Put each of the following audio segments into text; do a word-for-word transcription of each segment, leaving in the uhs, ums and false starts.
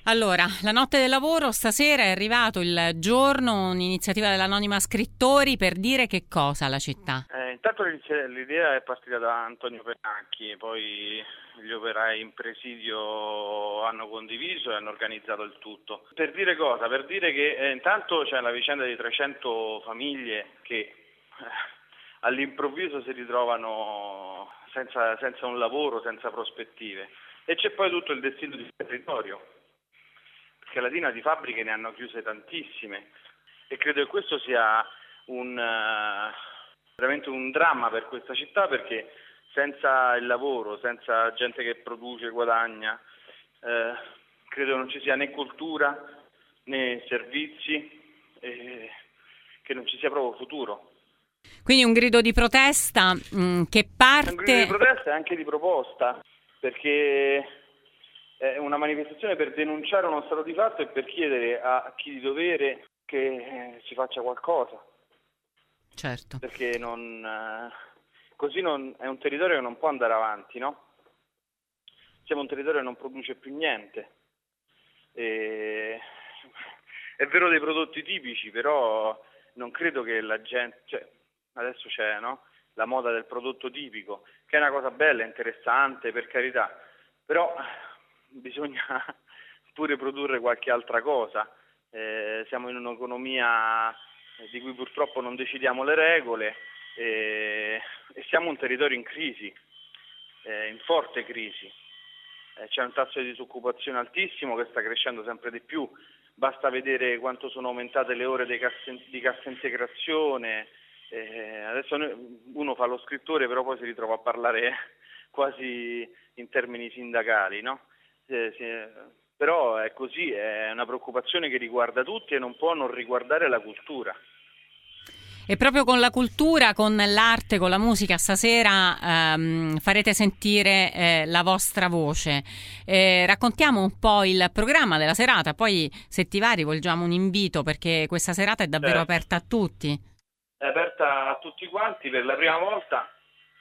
Allora, la notte del lavoro, stasera è arrivato il giorno, un'iniziativa dell'Anonima Scrittori per dire che cosa alla città? Eh, intanto l'idea è partita da Antonio Pennacchi, poi gli operai in presidio hanno condiviso e hanno organizzato il tutto. Per dire cosa? Per dire che eh, intanto c'è la vicenda di trecento famiglie che eh, all'improvviso si ritrovano senza, senza un lavoro, senza prospettive, e c'è poi tutto il destino del territorio, perché alla Latina di fabbriche ne hanno chiuse tantissime e credo che questo sia un, uh, veramente un dramma per questa città, perché senza il lavoro, senza gente che produce, guadagna, eh, credo non ci sia né cultura né servizi, eh, che non ci sia proprio futuro. Quindi un grido di protesta mh, che parte... È un grido di protesta e anche di proposta, perché è una manifestazione per denunciare uno stato di fatto e per chiedere a chi di dovere che eh, si faccia qualcosa. Certo. Perché non, eh, così non, è un territorio che non può andare avanti, no? Siamo un territorio che non produce più niente. E, è vero dei prodotti tipici, però non credo che la gente... Cioè, adesso c'è, no? La moda del prodotto tipico, che è una cosa bella, interessante, per carità, però bisogna pure produrre qualche altra cosa. Eh, siamo in un'economia di cui purtroppo non decidiamo le regole eh, e siamo un territorio in crisi, eh, in forte crisi. Eh, c'è un tasso di disoccupazione altissimo che sta crescendo sempre di più, basta vedere quanto sono aumentate le ore di cassa, di cassa integrazione. Eh, adesso uno fa lo scrittore, però poi si ritrova a parlare quasi in termini sindacali, no? Eh, sì, però è così, è una preoccupazione che riguarda tutti e non può non riguardare la cultura. E proprio con la cultura, con l'arte, con la musica, stasera ehm, farete sentire eh, la vostra voce. Eh, raccontiamo un po' il programma della serata, poi se ti va rivolgiamo un invito, perché questa serata è davvero Certo. aperta a tutti. È aperta a tutti quanti per la prima volta.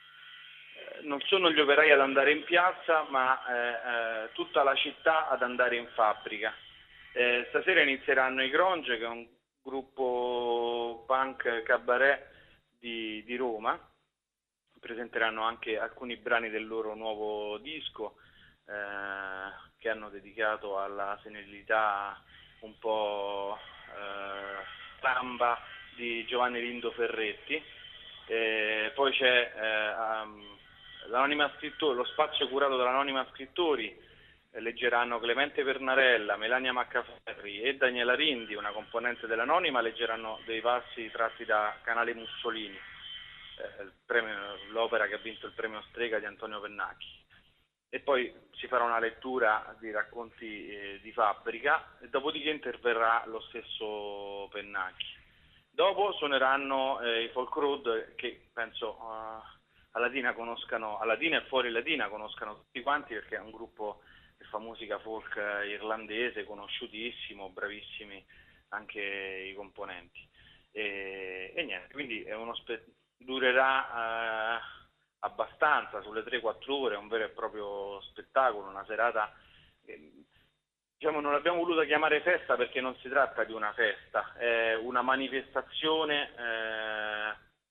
Non sono gli operai ad andare in piazza, ma eh, eh, tutta la città ad andare in fabbrica. Eh, stasera inizieranno i Gronge, che è un gruppo punk cabaret di, di Roma. Presenteranno anche alcuni brani del loro nuovo disco eh, che hanno dedicato alla senilità un po' eh, samba di Giovanni Lindo Ferretti. Eh, poi c'è eh, um, l'Anonima Scrittori, lo spazio curato dall'Anonima Scrittori, eh, leggeranno Clemente Pernarella, Melania Maccaferri e Daniela Rindi, una componente dell'Anonima, leggeranno dei passi tratti da Canale Mussolini, eh, il premio, l'opera che ha vinto il premio Strega di Antonio Pennacchi. E poi si farà una lettura di racconti eh, di fabbrica e dopodiché interverrà lo stesso Pennacchi. Dopo suoneranno eh, i Folk Road, che penso uh, a Latina conoscano, a Latina e fuori Latina conoscano tutti quanti, perché è un gruppo che fa musica folk irlandese, conosciutissimo, bravissimi anche i componenti. E, e niente, quindi è uno spe- durerà uh, abbastanza, sulle tre quattro ore, è un vero e proprio spettacolo, una serata... Eh, Diciamo, non l'abbiamo voluta chiamare festa perché non si tratta di una festa, è una manifestazione eh,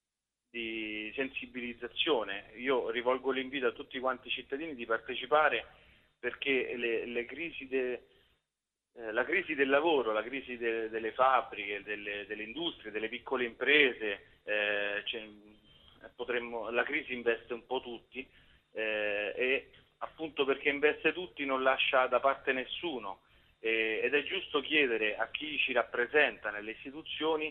di sensibilizzazione. Io rivolgo l'invito a tutti quanti i cittadini di partecipare, perché le, le crisi de, eh, la crisi del lavoro, la crisi de, delle fabbriche, delle, delle industrie, delle piccole imprese, eh, cioè, potremmo, la crisi investe un po' tutti eh, e appunto perché investe tutti non lascia da parte nessuno, eh, ed è giusto chiedere a chi ci rappresenta nelle istituzioni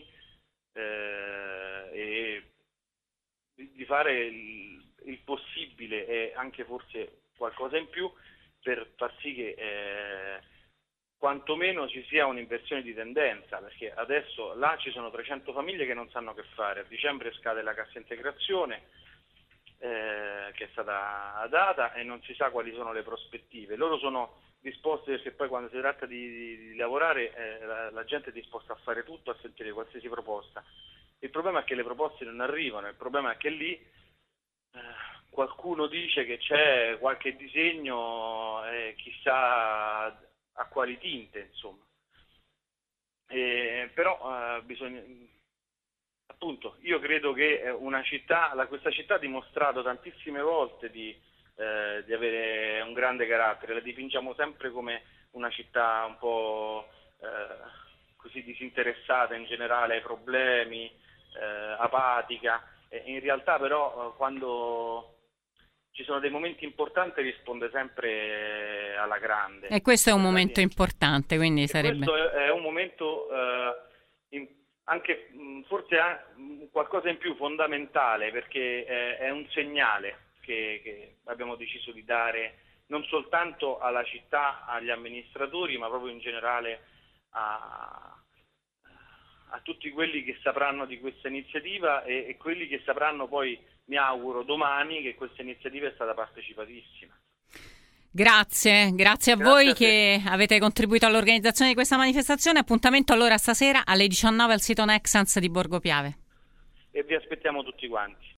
eh, e di fare il, il possibile e anche forse qualcosa in più per far sì che eh, quantomeno ci sia un'inversione di tendenza, perché adesso là ci sono trecento famiglie che non sanno che fare, a dicembre scade la cassa integrazione Eh, che è stata data e non si sa quali sono le prospettive. Loro sono disposti, perché poi quando si tratta di, di, di lavorare eh, la, la gente è disposta a fare tutto, a sentire qualsiasi proposta. Il problema è che le proposte non arrivano, il problema è che lì eh, qualcuno dice che c'è qualche disegno, eh, chissà a quali tinte, insomma. Eh, però eh, bisogna, appunto, io credo che una città, la, questa città ha dimostrato tantissime volte di, eh, di avere un grande carattere, la dipingiamo sempre come una città un po' eh, così disinteressata in generale ai problemi, eh, apatica, e in realtà però eh, quando ci sono dei momenti importanti risponde sempre alla grande. E questo è un momento importante, quindi e sarebbe... Questo è un momento eh, in, anche forse qualcosa in più fondamentale, perché è, è un segnale che, che abbiamo deciso di dare non soltanto alla città, agli amministratori, ma proprio in generale a, a tutti quelli che sapranno di questa iniziativa e, e quelli che sapranno poi, mi auguro, domani che questa iniziativa è stata partecipatissima. Grazie, grazie a Grazie voi a che avete contribuito all'organizzazione di questa manifestazione. Appuntamento allora stasera alle diciannove al sito Nexans di Borgo Piave. E vi aspettiamo tutti quanti.